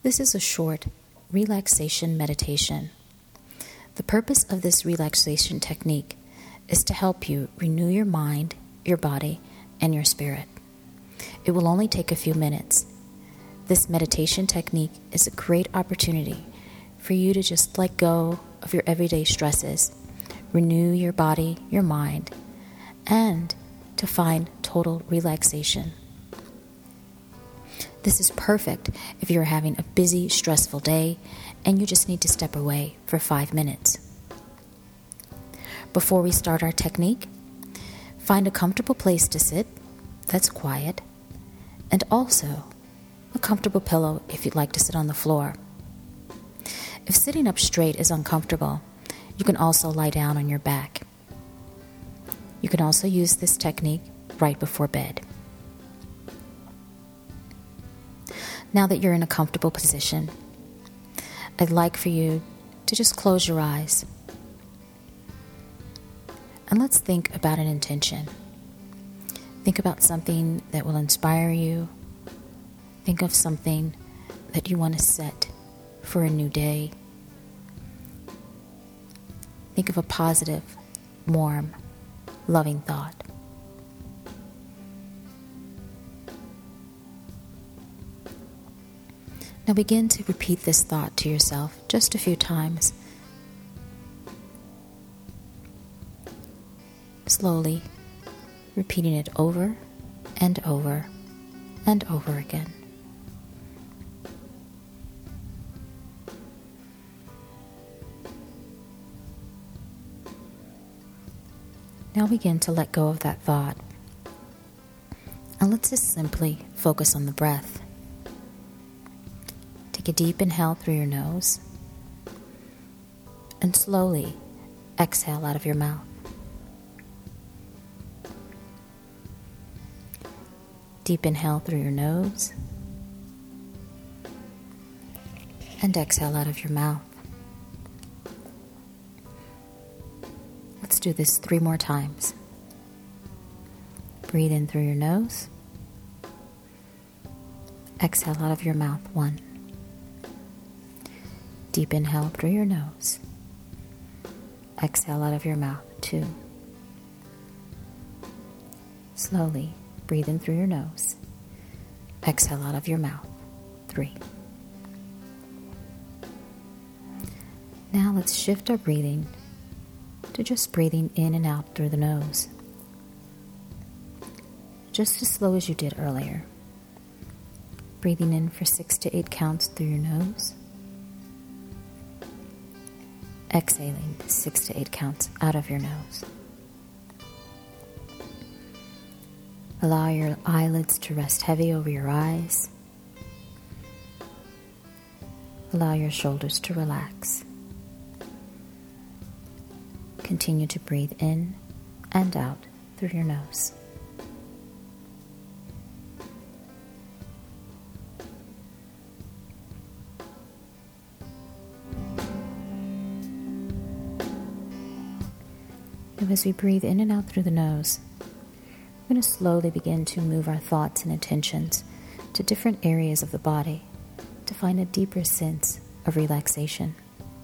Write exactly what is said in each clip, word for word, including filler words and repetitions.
This is a short relaxation meditation. The purpose of this relaxation technique is to help you renew your mind, your body, and your spirit. It will only take a few minutes. This meditation technique is a great opportunity for you to just let go of your everyday stresses, renew your body, your mind, and to find total relaxation. This is perfect if you're having a busy, stressful day and you just need to step away for five minutes. Before we start our technique, find a comfortable place to sit that's quiet, and also a comfortable pillow if you'd like to sit on the floor. If sitting up straight is uncomfortable, you can also lie down on your back. You can also use this technique right before bed. Now that you're in a comfortable position, I'd like for you to just close your eyes. And let's think about an intention. Think about something that will inspire you. Think of something that you want to set for a new day. Think of a positive, warm, loving thought. Now begin to repeat this thought to yourself just a few times. Slowly, repeating it over and over and over again. Now begin to let go of that thought. And let's just simply focus on the breath. Take a deep inhale through your nose and slowly exhale out of your mouth. Deep inhale through your nose and exhale out of your mouth. Let's do this three more times. Breathe in through your nose. Exhale out of your mouth. One. Deep inhale through your nose. Exhale out of your mouth. Two. Slowly breathe in through your nose. Exhale out of your mouth. Three. Now let's shift our breathing to just breathing in and out through the nose. Just as slow as you did earlier. Breathing in for six to eight counts through your nose. Exhaling six to eight counts out of your nose. Allow your eyelids to rest heavy over your eyes. Allow your shoulders to relax. Continue to breathe in and out through your nose. And as we breathe in and out through the nose, we're going to slowly begin to move our thoughts and intentions to different areas of the body to find a deeper sense of relaxation.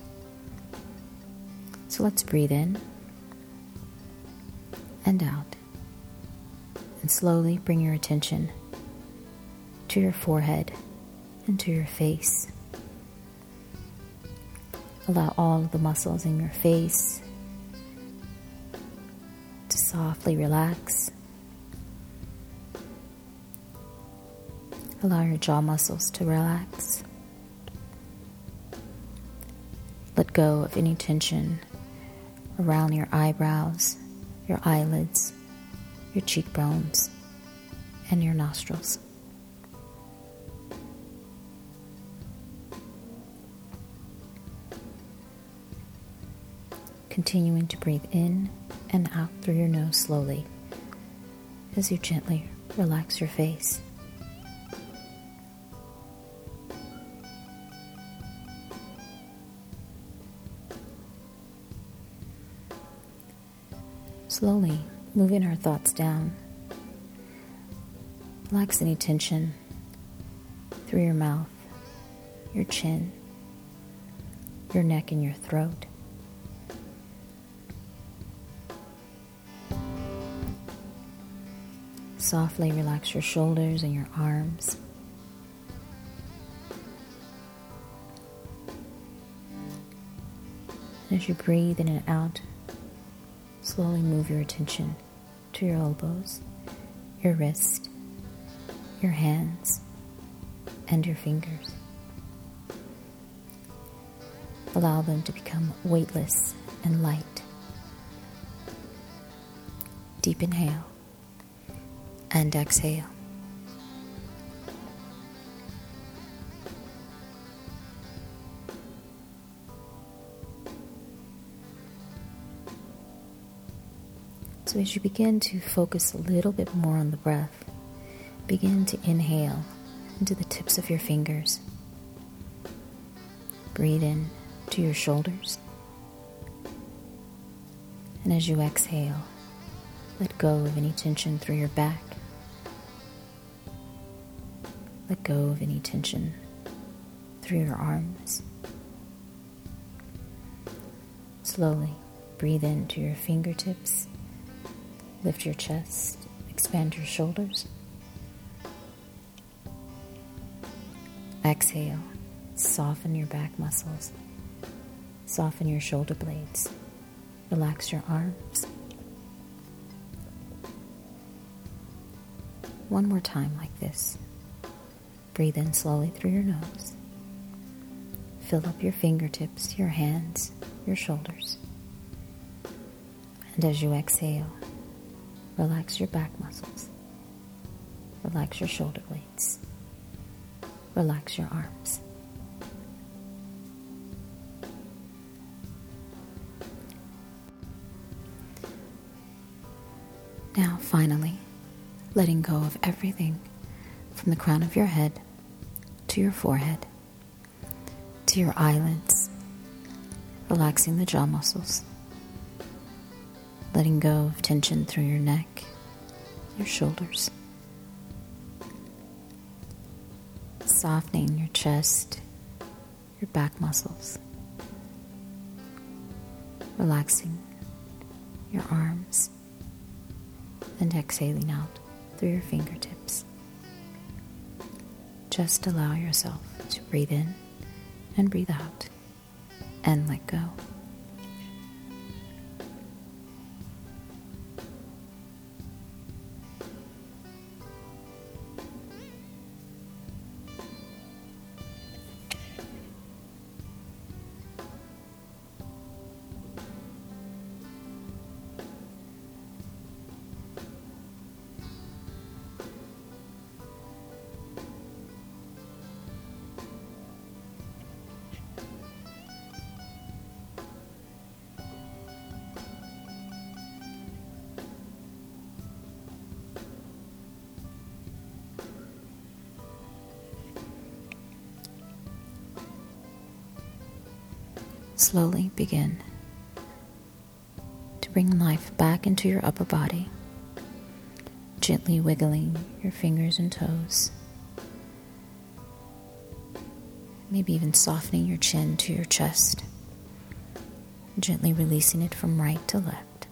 So let's breathe in and out, and slowly bring your attention to your forehead and to your face. Allow all of the muscles in your face to softly relax. Allow your jaw muscles to relax. Let go of any tension around your eyebrows, your eyelids, your cheekbones, and your nostrils. Continuing to breathe in and out through your nose slowly as you gently relax your face. Slowly moving our thoughts down. Relax any tension through your mouth, your chin, your neck and your throat. Softly relax your shoulders and your arms. And as you breathe in and out, slowly move your attention to your elbows, your wrist, your hands, and your fingers. Allow them to become weightless and light. Deep inhale and exhale. So as you begin to focus a little bit more on the breath, begin to inhale into the tips of your fingers. Breathe in to your shoulders. And as you exhale, let go of any tension through your back. Let go of any tension through your arms. Slowly breathe into your fingertips. Lift your chest. Expand your shoulders. Exhale. Soften your back muscles. Soften your shoulder blades. Relax your arms. One more time like this. Breathe in slowly through your nose. Fill up your fingertips, your hands, your shoulders. And as you exhale, relax your back muscles. Relax your shoulder blades. Relax your arms. Now, finally, letting go of everything from the crown of your head to your forehead, to your eyelids, relaxing the jaw muscles, letting go of tension through your neck, your shoulders, softening your chest, your back muscles, relaxing your arms, and exhaling out through your fingertips. Just allow yourself to breathe in and breathe out and let go. Slowly begin to bring life back into your upper body, gently wiggling your fingers and toes, maybe even softening your chin to your chest, gently releasing it from right to left.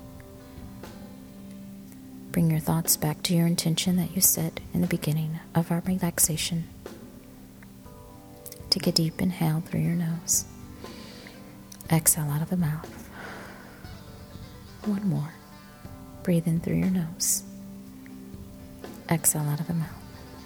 Bring your thoughts back to your intention that you set in the beginning of our relaxation. Take a deep inhale through your nose. Exhale out of the mouth. One more. Breathe in through your nose. Exhale out of the mouth.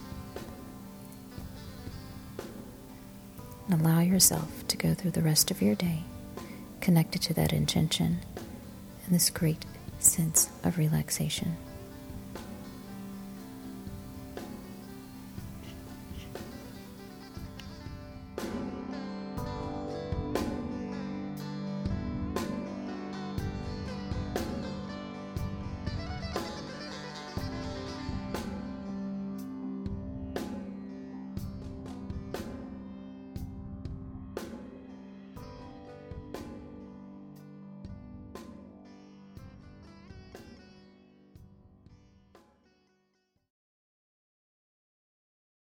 And allow yourself to go through the rest of your day connected to that intention and this great sense of relaxation.